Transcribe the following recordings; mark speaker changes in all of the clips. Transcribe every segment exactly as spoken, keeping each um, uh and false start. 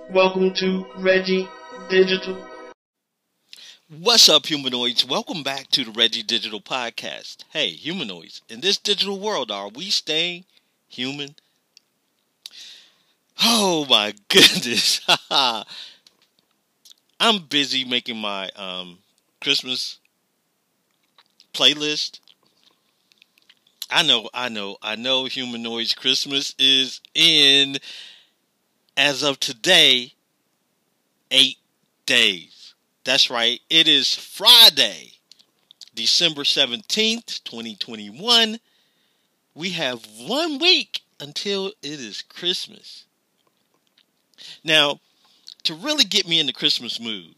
Speaker 1: Welcome to Reggie Digital.
Speaker 2: What's up, humanoids? Welcome back to the Reggie Digital Podcast. Hey, humanoids, in this digital world, are we staying human? Oh my goodness. I'm busy making my um, Christmas playlist. I know, I know, I know, humanoids, Christmas is in, as of today, eight days. That's right, it is Friday, December seventeenth, twenty twenty-one. We have one week until it is Christmas. Now, to really get me in the Christmas mood,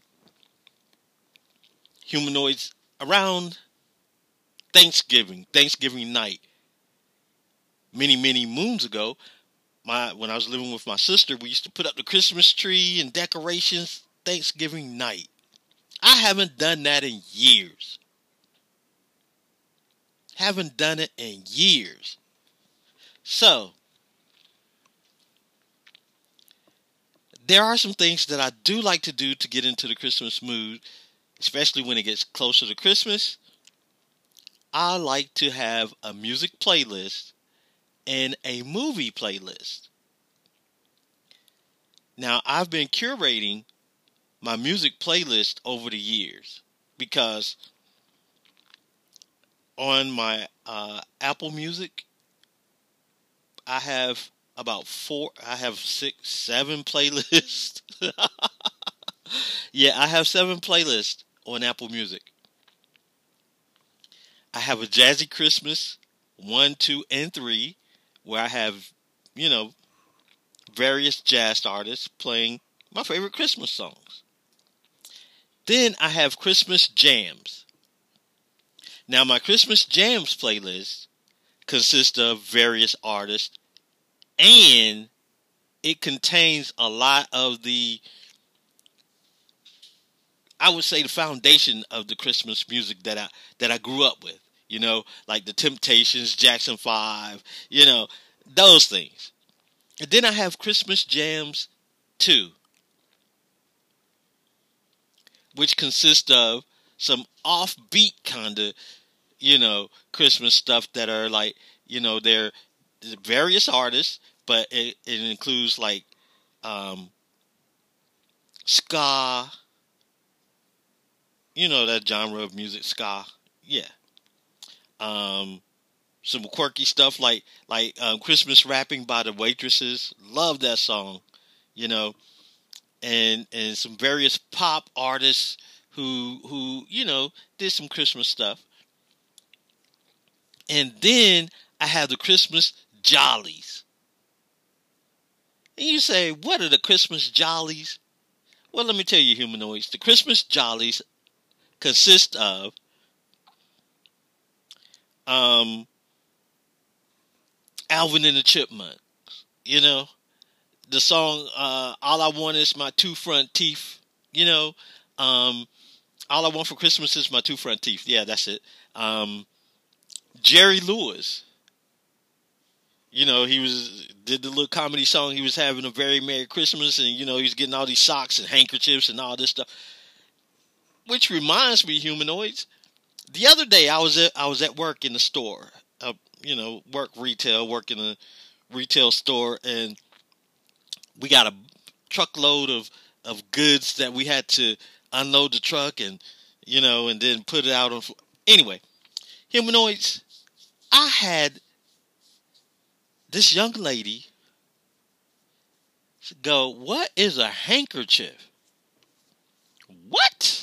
Speaker 2: humanoids, around Thanksgiving, Thanksgiving night, many, many moons ago, my when I was living with my sister, we used to put up the Christmas tree and decorations Thanksgiving night. I haven't done that in years. Haven't done it in years. So, there are some things that I do like to do to get into the Christmas mood, especially when it gets closer to Christmas. I like to have a music playlist and a movie playlist. Now, I've been curating my music playlist over the years because on my uh, Apple Music, I have about four, I have six, seven playlists. Yeah, I have seven playlists on Apple Music. I have a Jazzy Christmas one, two, and three, where I have, you know, various jazz artists playing my favorite Christmas songs. Then I have Christmas Jams. Now, my Christmas Jams playlist consists of various artists, and it contains a lot of the, I would say, the foundation of the Christmas music that I that I grew up with. You know, like the Temptations, Jackson five, you know, those things. And then I have Christmas Jams two, which consists of some offbeat kind of, you know, Christmas stuff that are like, you know, they're various artists, but it, it includes like um, ska, you know, that genre of music, ska, yeah. Um, some quirky stuff like like um, Christmas Rapping by the Waitresses, love that song, you know. And and some various pop artists who who you know did some Christmas stuff. And then I have the Christmas Jollies. And you say, what are the Christmas Jollies? Well, let me tell you, humanoids. The Christmas Jollies consist of um Alvin and the Chipmunks. You know, the song uh, "All I Want Is My Two Front Teeth." You know, um, all I want for Christmas is my two front teeth. Yeah, that's it. Um, Jerry Lewis. You know, he was did the little comedy song. He was having a very Merry Christmas, and you know, he was getting all these socks and handkerchiefs and all this stuff. Which reminds me, humanoids. The other day, I was at I was at work in the store. Uh, you know, work retail, work in a retail store, and we got a truckload of, of goods that we had to unload the truck and, you know, and then put it out on. Anyway, humanoids, I had this young lady go, what is a handkerchief? What?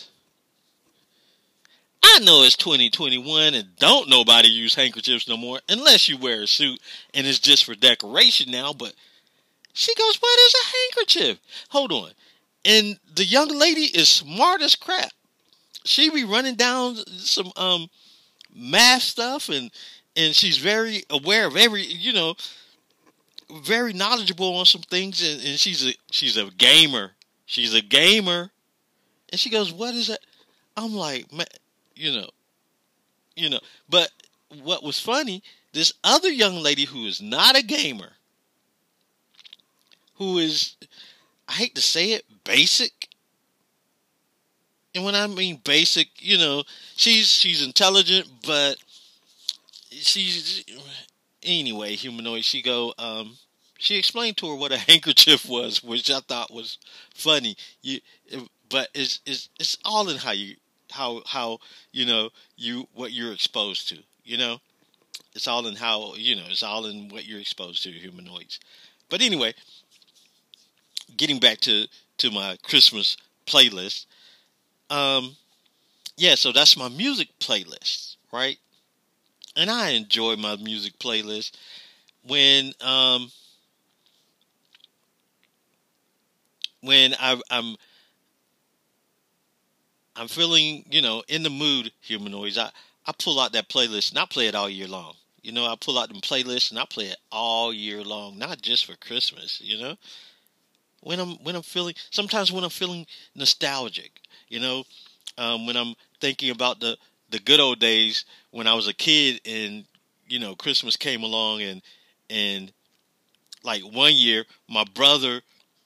Speaker 2: I know it's twenty twenty-one and don't nobody use handkerchiefs no more unless you wear a suit and it's just for decoration now, but she goes, what is a handkerchief? Hold on. And the young lady is smart as crap. She be running down some um math stuff and and she's very aware of every, you know, very knowledgeable on some things, and, and she's a she's a gamer. She's a gamer. And she goes, what is that? I'm like, man, you know, you know, but what was funny, this other young lady who is not a gamer, who is I hate to say it, basic. And when I mean basic, you know, she's she's intelligent, but she's anyway, humanoid. She go, um, she explained to her what a handkerchief was, which I thought was funny. You, but it's it's it's all in how you how how you know you what you're exposed to. You know, it's all in how you know. It's all in what you're exposed to, humanoids. But anyway, getting back to to my Christmas playlist. Um, yeah, so that's my music playlist, right? And I enjoy my music playlist when um when I, I'm I'm feeling, you know, in the mood, humanoids. I I pull out that playlist and I play it all year long. You know, I pull out them playlists and I play it all year long, not just for Christmas. You know, when I'm when I'm feeling sometimes when I'm feeling nostalgic. You know, um, when I'm thinking about the the good old days when I was a kid and you know Christmas came along and and like one year my brother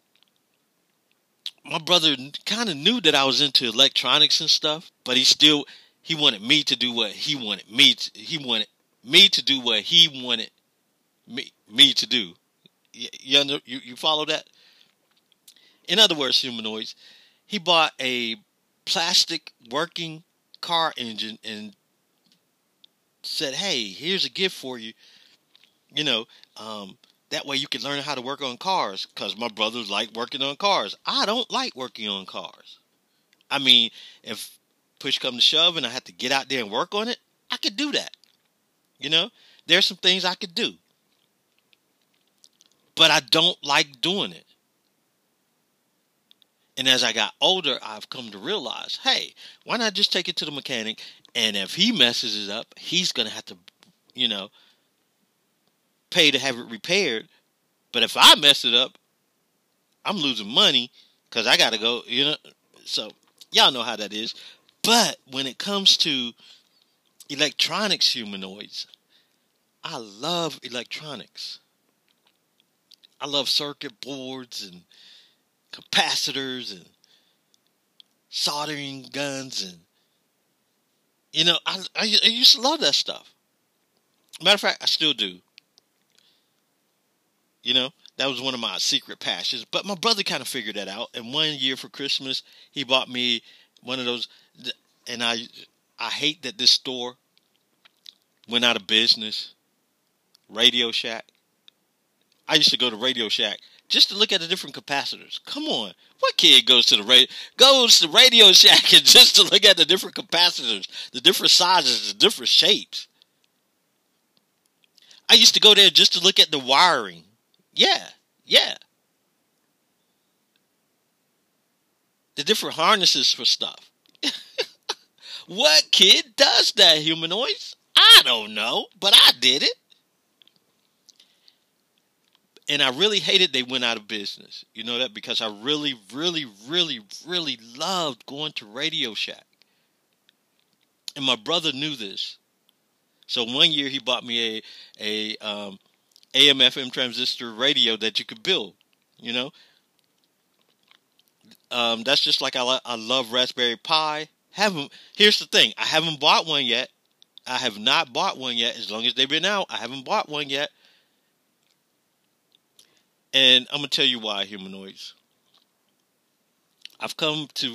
Speaker 2: my brother kind of knew that I was into electronics and stuff, but he still he wanted me to do what he wanted me to, he wanted me to do what he wanted me me to do. You you, you you follow that? In other words, humanoids, he bought a plastic working car engine and said, "Hey, here's a gift for you. You know, um, that way you can learn how to work on cars." Because my brothers like working on cars. I don't like working on cars. I mean, if push come to shove and I have to get out there and work on it, I could do that. You know, there's some things I could do, but I don't like doing it. And as I got older, I've come to realize, hey, why not just take it to the mechanic? And if he messes it up, he's going to have to, you know, pay to have it repaired. But if I mess it up, I'm losing money because I got to go, you know. So y'all know how that is. But when it comes to electronics, humanoids, I love electronics. I love circuit boards and capacitors and soldering guns and you know I, I I used to love that stuff. Matter of fact, I still do. You know, that was one of my secret passions. But my brother kind of figured that out. And one year for Christmas, he bought me one of those. And I, I hate that this store went out of business. Radio Shack. I used to go to Radio Shack just to look at the different capacitors. Come on, what kid goes to the radio goes to Radio Shack and just to look at the different capacitors, the different sizes, the different shapes? I used to go there just to look at the wiring. Yeah, yeah. The different harnesses for stuff. What kid does that, humanoids? I don't know, but I did it. And I really hated they went out of business. You know that? Because I really, really, really, really loved going to Radio Shack. And my brother knew this. So one year he bought me a a um, A M F M transistor radio that you could build. You know? Um, that's just like I, lo- I love Raspberry Pi. Haven't, here's the thing. I haven't bought one yet. I have not bought one yet. As long as they've been out, I haven't bought one yet. And I'm going to tell you why, humanoids. I've come to...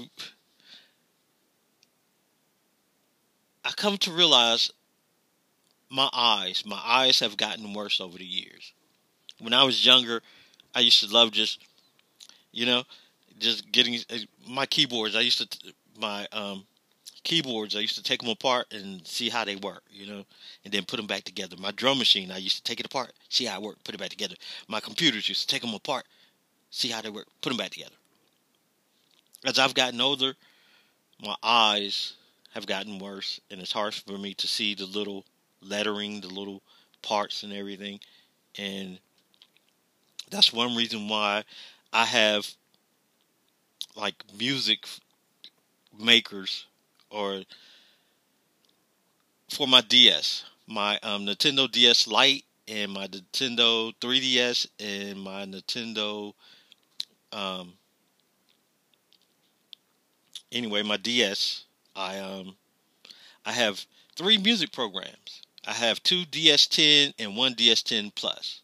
Speaker 2: I come to realize my eyes. My eyes have gotten worse over the years. When I was younger, I used to love just, you know, just getting... My keyboards, I used to... My um, keyboards, I used to take them apart and see how they work, you know, and then put them back together. My drum machine, I used to take it apart, see how it worked, put it back together. My computers used to take them apart, see how they work, put them back together. As I've gotten older, my eyes have gotten worse, and it's hard for me to see the little lettering, the little parts and everything. And that's one reason why I have, like, music makers or for my D S, my um, Nintendo D S Lite and my Nintendo three D S and my Nintendo Um, anyway, my D S, I um, I have three music programs. I have two D S ten and one D S ten Plus.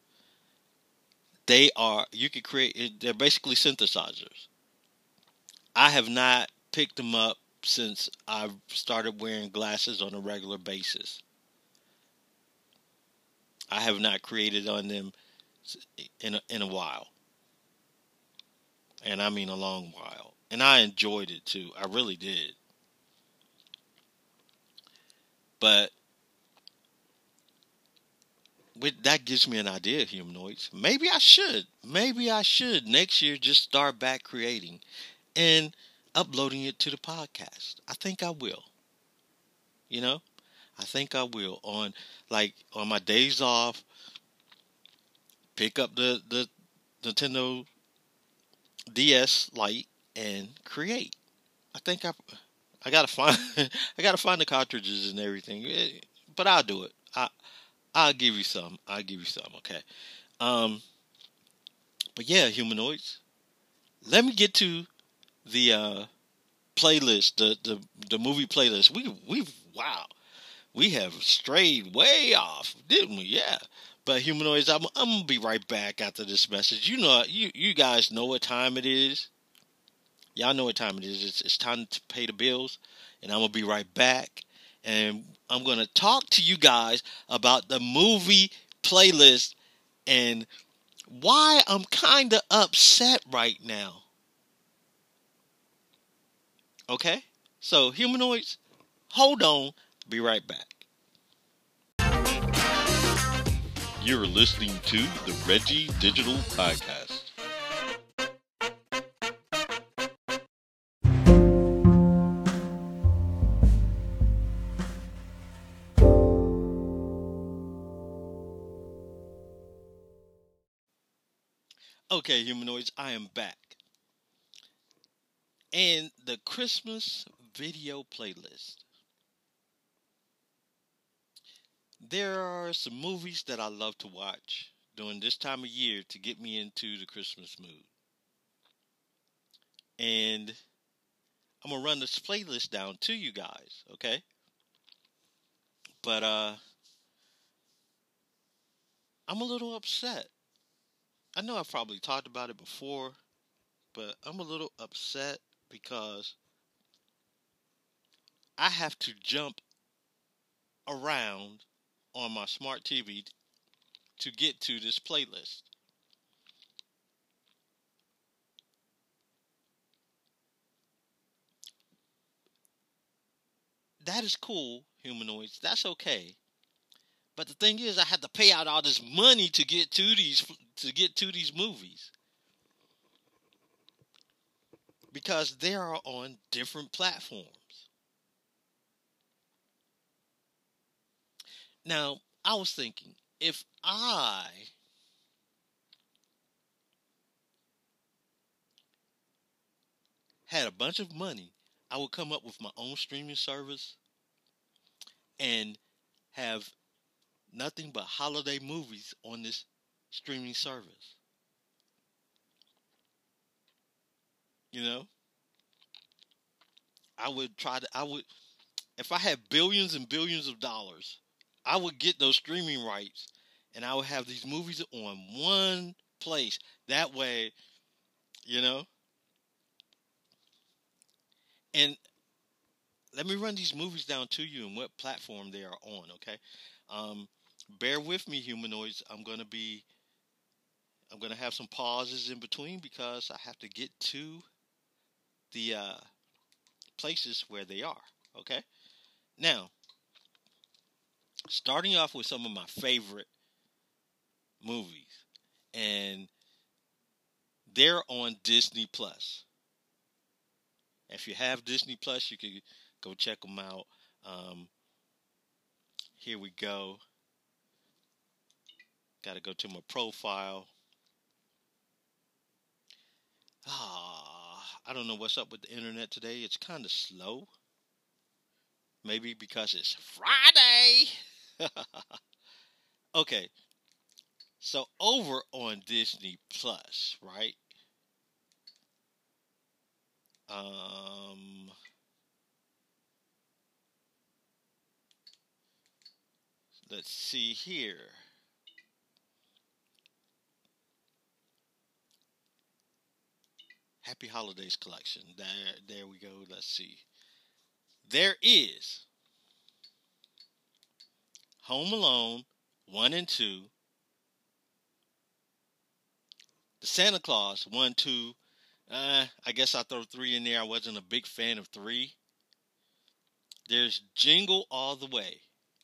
Speaker 2: They are you can create. They're basically synthesizers. I have not picked them up since I've started wearing glasses on a regular basis. I have not created on them in a, in a while. And I mean a long while. And I enjoyed it too. I really did. But with, that gives me an idea, humanoids. Maybe I should. Maybe I should next year just start back creating and uploading it to the podcast. I think I will. You know? I think I will. On like on my days off, pick up the, the Nintendo D S Lite and create. I think I I gotta find I gotta find the cartridges and everything. But I'll do it. I I'll give you some. I'll give you some, okay. Um but yeah, humanoids. Let me get to the uh playlist, the the, the movie playlist. We we wow. We have strayed way off, didn't we? Yeah. But humanoids, I'm, I'm gonna be right back after this message. You know, you you guys know what time it is. Y'all know what time it is. It's, it's time to pay the bills, and I'm gonna be right back. And I'm gonna talk to you guys about the movie playlist and why I'm kind of upset right now. Okay? So humanoids, hold on. Be right back. You're listening to the Reggie Digital Podcast. Okay, humanoids, I am back. And the Christmas video playlist. There are some movies that I love to watch during this time of year to get me into the Christmas mood. And I'm going to run this playlist down to you guys, okay? But uh, I'm a little upset. I know I've probably talked about it before, but I'm a little upset because I have to jump around on my smart T V to get to this playlist. That is cool, humanoids. That's okay. But the thing is, I had to pay out all this money to get to these to get to these movies because they are on different platforms. Now, I was thinking, if I had a bunch of money, I would come up with my own streaming service and have nothing but holiday movies on this streaming service. You know? I would try to, I would, if I had billions and billions of dollars, I would get those streaming rights and I would have these movies on one place. That way, you know? And let me run these movies down to you and what platform they are on, okay? Um, bear with me, humanoids. I'm gonna be, I'm gonna have some pauses in between because I have to get to the uh, places where they are, okay? Now, starting off with some of my favorite movies, and they're on Disney Plus. If you have Disney Plus, you can go check them out. Um, here we go. Got to go to my profile. Ah, I don't know what's up with the internet today. It's kind of slow. Maybe because it's Friday. Okay. So over on Disney Plus, right? Um, let's see here. Happy Holidays collection. There, there we go. Let's see. There is Home Alone one and two, the Santa Claus one, two. Uh, I guess I'll throw three in there. I wasn't a big fan of three. There's Jingle All the Way.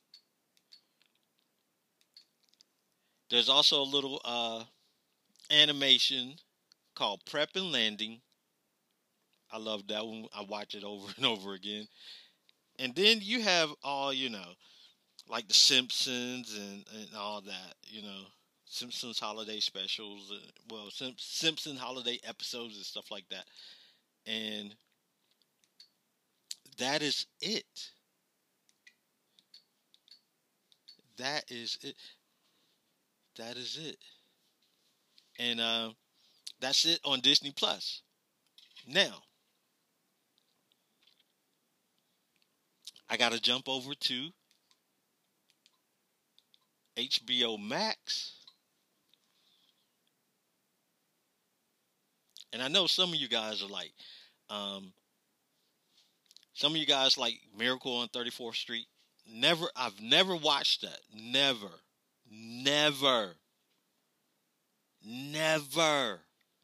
Speaker 2: There's also a little uh, animation called Prep and Landing. I love that one. I watch it over and over again. And then you have all, you know, like The Simpsons and, and all that, you know. Simpsons holiday specials. Uh, well, Sim- Simpson holiday episodes and stuff like that. And that is it. That is it. That is it. And uh, that's it on Disney Plus. Now, I got to jump over to H B O Max. And I know some of you guys are like, um, some of you guys like Miracle on thirty-fourth Street. Never, I've never watched that. Never. Never. Never.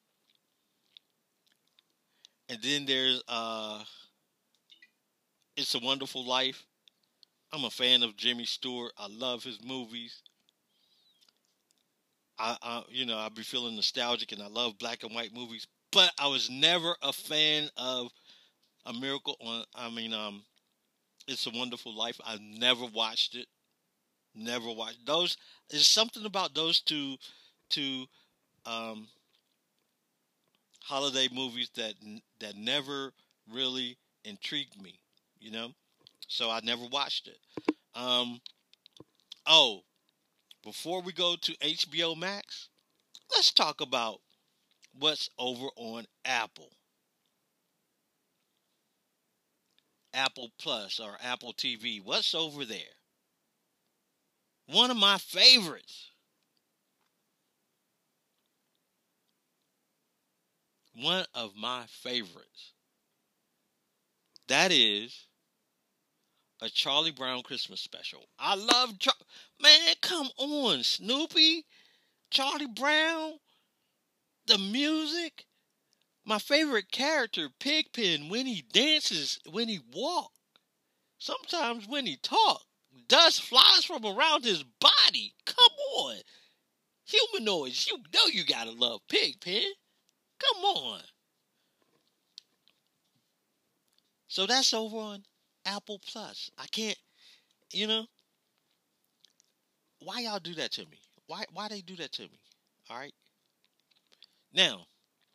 Speaker 2: And then there's uh, It's a Wonderful Life. I'm a fan of Jimmy Stewart. I love his movies. I, I you know, I be feeling nostalgic, and I love black and white movies. But I was never a fan of A Miracle on. I mean, um, It's a Wonderful Life. I never watched it. Never watched those. There's something about those two, two, um, holiday movies that that never really intrigued me. You know, so I never watched it. Um, oh, before we go to H B O Max, let's talk about what's over on Apple. Apple Plus or Apple T V. What's over there? One of my favorites. One of my favorites. That is a Charlie Brown Christmas special. I love Char- Man, come on, Snoopy, Charlie Brown, the music. My favorite character, Pigpen, when he dances, when he walks, sometimes when he talks, dust flies from around his body. Come on. Humanoids, you know you gotta love Pigpen. Come on. So that's over on Apple Plus. I can't, you know, why y'all do that to me? Why why they do that to me? All right. Now,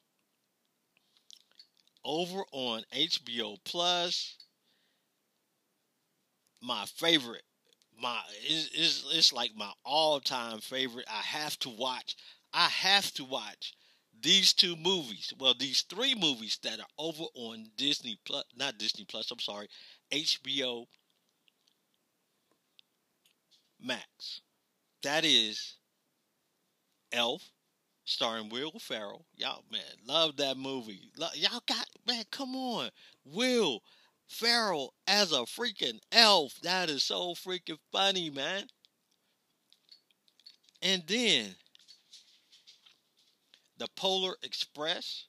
Speaker 2: over on H B O Plus, my favorite, my it's, it's, it's like my all-time favorite. I have to watch. I have to watch these two movies. Well, these three movies that are over on Disney Plus, not Disney Plus. I'm sorry, H B O Max. That is Elf, starring Will Ferrell. Y'all, man, love that movie. Lo- y'all got, man, come on. Will Ferrell as a freaking elf. That is so freaking funny, man. And then, The Polar Express.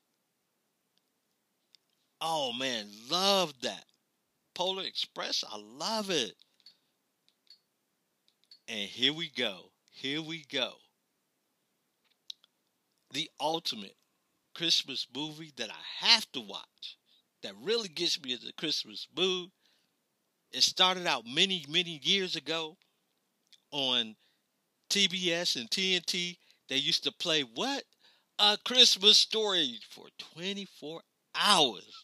Speaker 2: Oh, man, love that. Polar Express, I love it. And here we go. Here we go. The ultimate Christmas movie that I have to watch, that really gets me in the Christmas mood. It started out many, many years ago on T B S and T N T. They used to play what? A Christmas Story for twenty-four hours.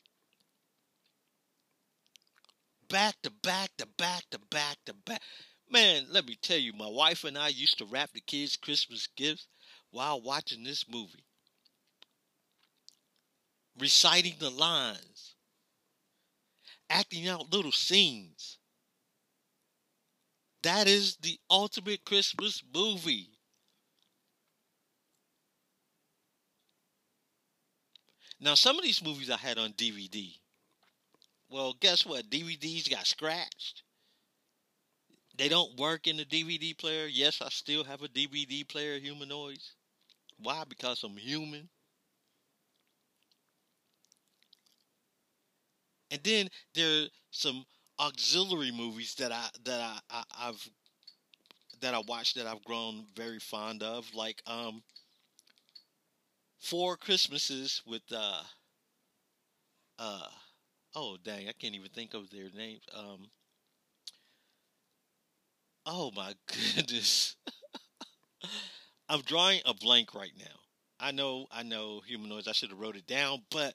Speaker 2: Back to back to back to back to back. Man, let me tell you, my wife and I used to wrap the kids' Christmas gifts while watching this movie. reciting the lines, acting out little scenes. That is the ultimate Christmas movie. Now, some of these movies I had on D V D. Well, guess what? D V Ds got scratched. They don't work in the D V D player. Yes, I still have a D V D player, Humanoids. Why? Because I'm human. And then there are some auxiliary movies that I that I, I I've that I watched that I've grown very fond of, like um Four Christmases with uh uh oh dang, I can't even think of their names. Um oh my goodness. I'm drawing a blank right now. I know I know Humanoids, I should have wrote it down, but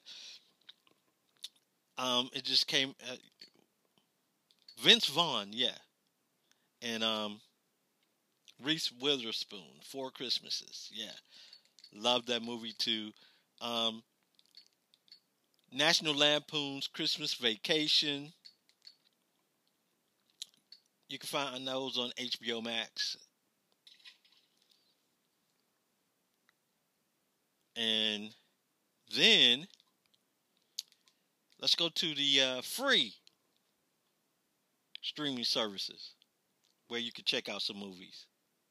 Speaker 2: um it just came uh, Vince Vaughn, yeah. And um Reese Witherspoon, Four Christmases. Yeah. Love that movie too. Um National Lampoon's Christmas Vacation. You can find those on H B O Max. And then let's go to the uh, free streaming services where you can check out some movies.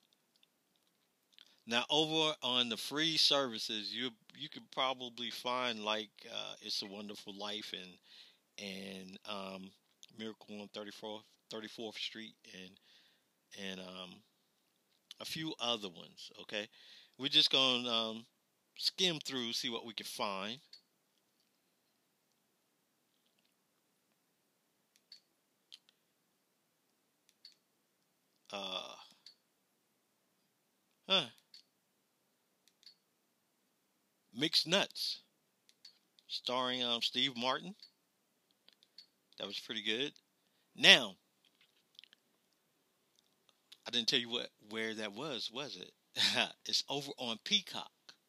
Speaker 2: Now, over on the free services, you you could probably find like uh, It's a Wonderful Life and and um, Miracle on thirty-fourth, thirty-fourth Street and and um, a few other ones. Okay, we're just gonna um, skim through, see what we can find. Uh, huh. Mixed Nuts, starring um, Steve Martin. That was pretty good. Now, I didn't tell you what where that was, was it? It's over on Peacock.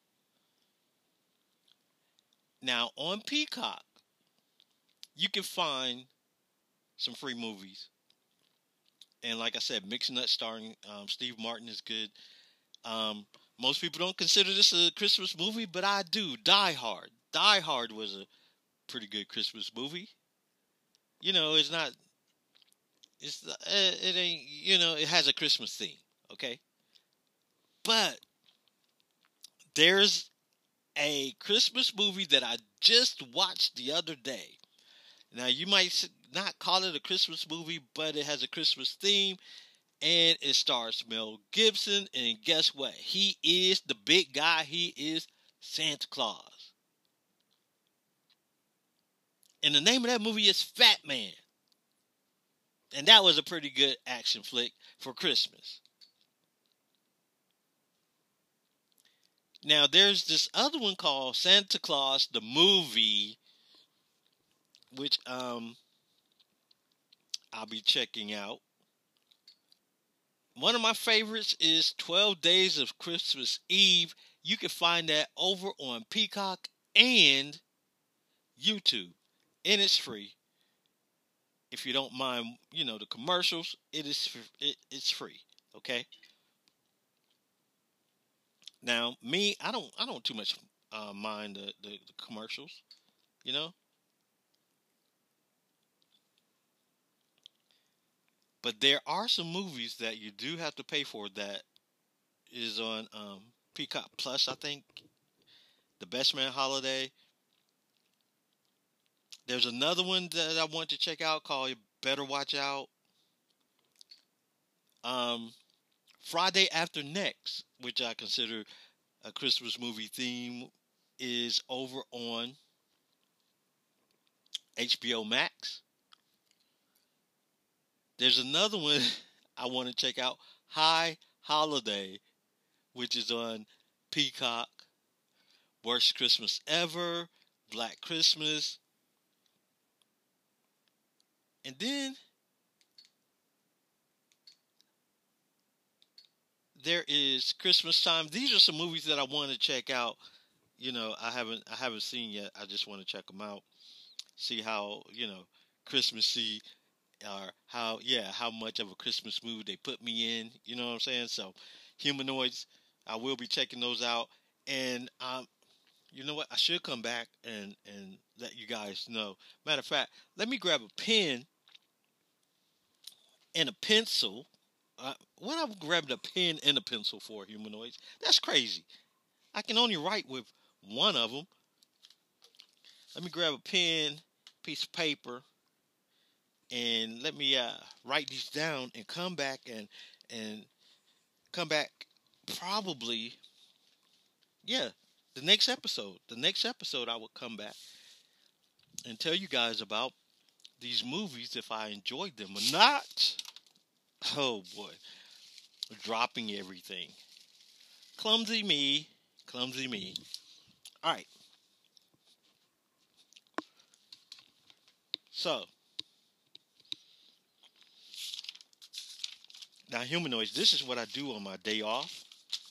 Speaker 2: Now, on Peacock, you can find some free movies. And like I said, Mixed Nuts starring um, Steve Martin is good. Um, most people don't consider this a Christmas movie, but I do. Die Hard. Die Hard was a pretty good Christmas movie. You know, it's not. It's uh, it ain't. You know, it has a Christmas theme. Okay, but there's a Christmas movie that I just watched the other day. Now, you might not call it a Christmas movie, but it has a Christmas theme, and it stars Mel Gibson, and guess what? He is the big guy. He is Santa Claus. And the name of that movie is Fat Man. And that was a pretty good action flick for Christmas. Now, there's this other one called Santa Claus, the movie, which um I'll be checking out. One of my favorites is twelve Days of Christmas Eve. You can find that over on Peacock and YouTube. And it's free. If you don't mind, you know, the commercials, it is it, it's free. Okay? Now, me, I don't I don't too much uh, mind the, the, the commercials, you know? But there are some movies that you do have to pay for that is on um, Peacock Plus, I think. The Best Man Holiday. There's another one that I want to check out called You Better Watch Out. Um, Friday After Next, which I consider a Christmas movie theme, is over on H B O Max. There's another one I want to check out, High Holiday, which is on Peacock. Worst Christmas Ever, Black Christmas. And then there is Christmas Time. These are some movies that I want to check out, you know, I haven't I haven't seen yet. I just want to check them out, see how you know Christmassy or how yeah how much of a Christmas mood they put me in. You know what I'm saying? So, humanoids, I will be checking those out, and um, you know what? I should come back and and let you guys know. Matter of fact, let me grab a pen and a pencil. Uh, what I'm grabbing a pen and a pencil for, humanoids? That's crazy. I can only write with one of them. Let me grab a pen, piece of paper, and let me uh, write these down and come back and and come back probably yeah the next episode. The next episode I will come back and tell you guys about these movies if I enjoyed them or not. Oh boy, dropping everything. Clumsy me, clumsy me. All right. So now, humanoids. This is what I do on my day off.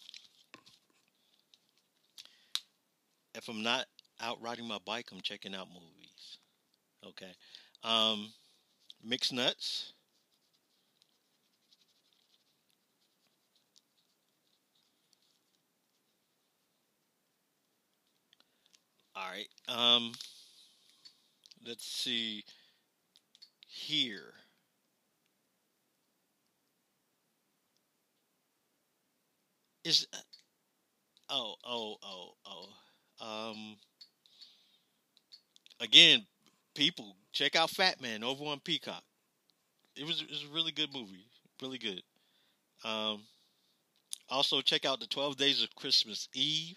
Speaker 2: If I'm not out riding my bike, I'm checking out movies. Okay. Um, mixed nuts. All right. Um, let's see here. Is oh oh oh oh. Um, again, people check out Fat Man over on Peacock. It was it was a really good movie. Really good. Um, also check out the twelve Days of Christmas Eve.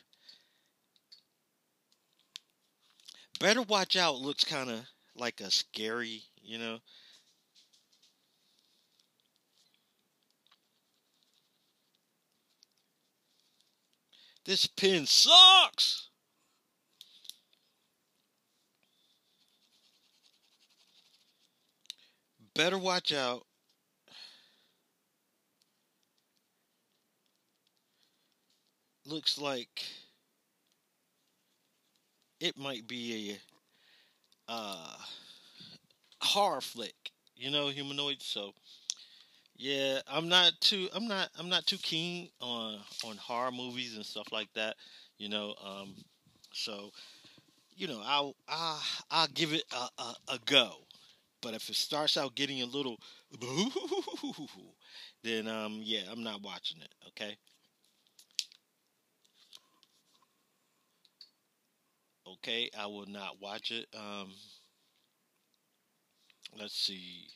Speaker 2: Better Watch Out looks kind of like a scary, you know. This pen sucks. Better Watch Out looks like it might be a uh, horror flick, you know, humanoid. So yeah, I'm not too, I'm not, I'm not too keen on on horror movies and stuff like that, you know. Um, so you know, I'll I I'll give it a, a, a go. But if it starts out getting a little, then um yeah, I'm not watching it. Okay, okay, I will not watch it. Um, let's see.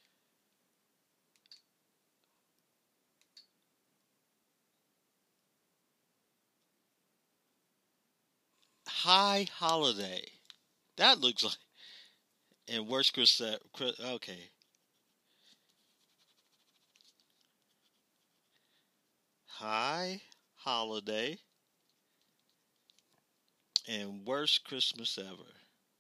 Speaker 2: High Holiday. That looks like and worst Chris. Chris okay, High Holiday and worst Christmas ever.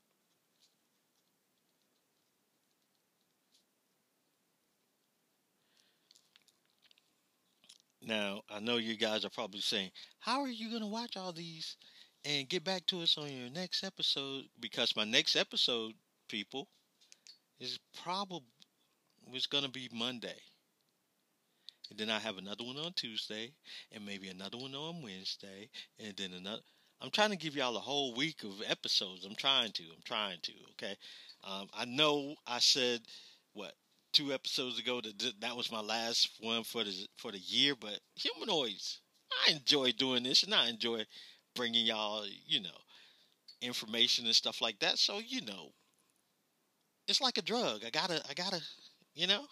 Speaker 2: Now I know you guys are probably saying, "How are you going to watch all these and get back to us on your next episode?" Because my next episode, people, is probably was going to be Monday. And then I have another one on Tuesday, and maybe another one on Wednesday, and then another. I'm trying to give y'all a whole week of episodes. I'm trying to. I'm trying to. Okay. Um, I know I said what two episodes ago that th- that was my last one for the for the year, but humanoids. I enjoy doing this, and I enjoy bringing y'all, you know, information and stuff like that. So you know, it's like a drug. I gotta. I gotta. You know.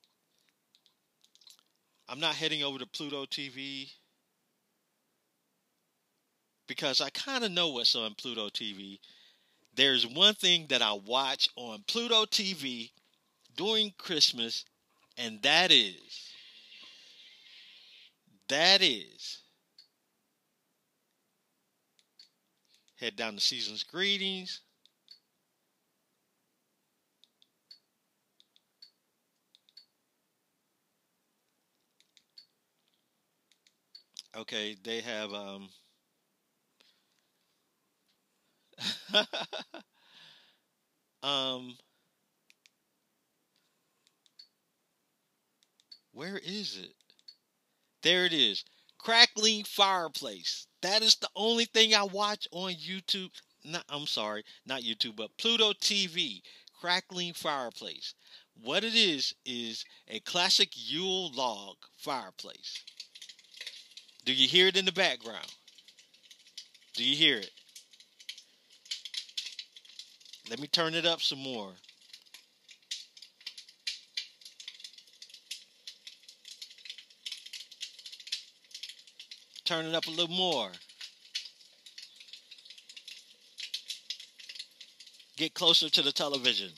Speaker 2: I'm not heading over to Pluto T V because I kind of know what's on Pluto T V. There's one thing that I watch on Pluto T V during Christmas, and that is that is head down to Season's Greetings. Okay, they have um um, where is it? There it is. Crackling Fireplace. That is the only thing I watch on YouTube. Not, I'm sorry, not YouTube, but Pluto T V. Crackling Fireplace. What it is, is a classic Yule log fireplace. Do you hear it in the background? Do you hear it? Let me turn it up some more. Turn it up a little more. Get closer to the television.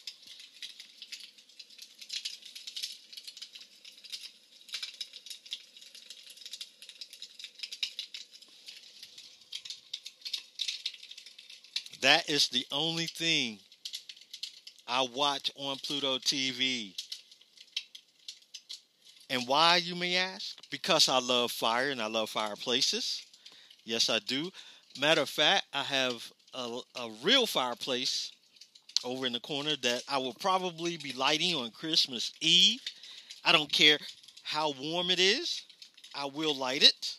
Speaker 2: That is the only thing I watch on Pluto T V. And why, you may ask? Because I love fire and I love fireplaces. Yes, I do. Matter of fact, I have a, a real fireplace over in the corner that I will probably be lighting on Christmas Eve. I don't care how warm it is. I will light it.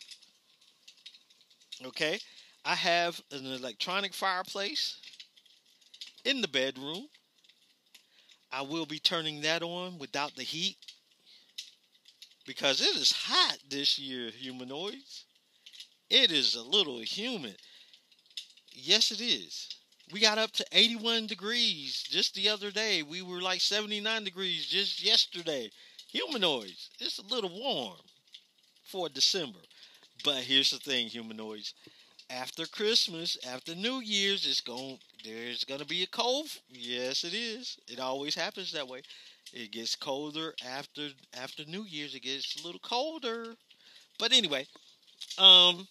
Speaker 2: Okay? I have an electronic fireplace in the bedroom. I will be turning that on without the heat because it is hot this year, humanoids. It is a little humid. Yes, it is. We got up to eighty-one degrees just the other day. We were like seventy-nine degrees just yesterday. Humanoids, it's a little warm for December. But here's the thing, humanoids. After Christmas, after New Year's, it's going there's gonna be a cold. Yes, it is. It always happens that way. It gets colder after after New Year's. It gets a little colder. But anyway, um,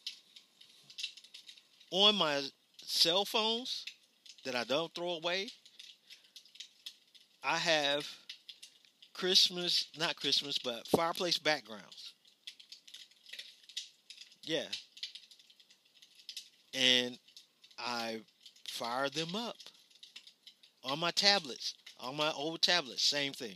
Speaker 2: on my cell phones that I don't throw away, I have Christmas, not Christmas, but fireplace backgrounds. Yeah. And I fire them up on my tablets, on my old tablets, same thing.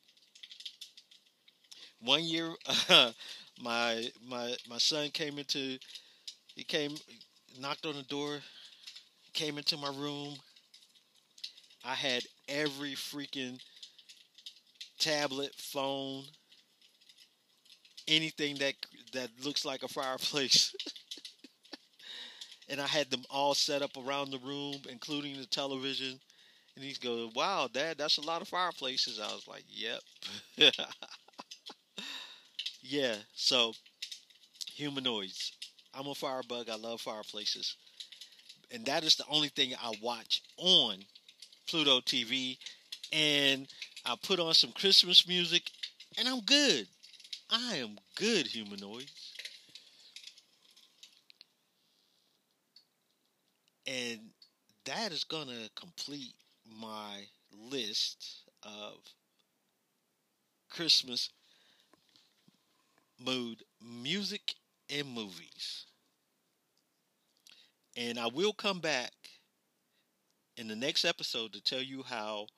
Speaker 2: One year, uh, my my my son came into, he came, knocked on the door, came into my room. I had every freaking tablet, phone, anything that that looks like a fireplace. And I had them all set up around the room, including the television. And he's going, "Wow, Dad, that's a lot of fireplaces." I was like, "Yep." Yeah, so, humanoids. I'm a firebug. I love fireplaces. And that is the only thing I watch on Pluto T V. And I put on some Christmas music, and I'm good. I am good, humanoids. And that is going to complete my list of Christmas mood music and movies. And I will come back in the next episode to tell you how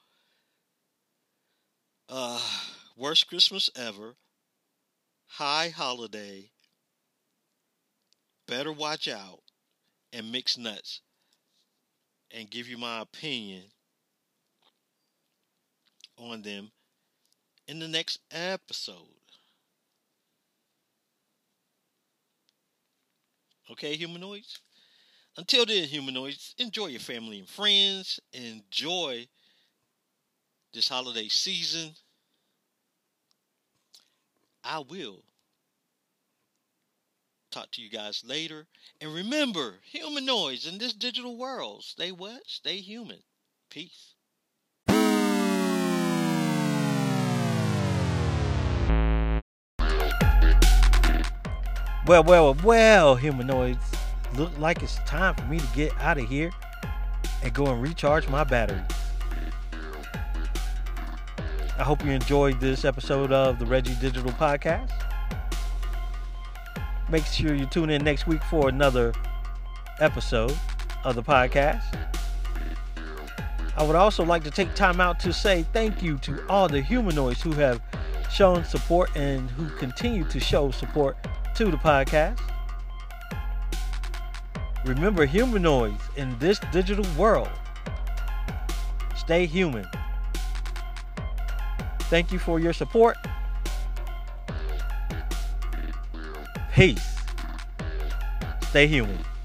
Speaker 2: uh, Worst Christmas Ever, High Holiday, Better Watch Out, and Mixed Nuts, and give you my opinion on them in the next episode. Okay, humanoids? Until then, humanoids, enjoy your family and friends. Enjoy this holiday season. I will talk to you guys later. And remember, humanoids in this digital world, stay what? Stay human. Peace.
Speaker 3: Well, well, well, humanoids. Look like it's time for me to get out of here and go and recharge my batteries. I hope you enjoyed this episode of the Reggie Digital Podcast. Make sure you tune in next week for another episode. of the podcast. I would also like to take time out to say thank you to all the humanoids who have shown support and who continue to show support to the podcast. Remember, humanoids in this digital world, stay human. Thank you for your support. Peace. Stay human.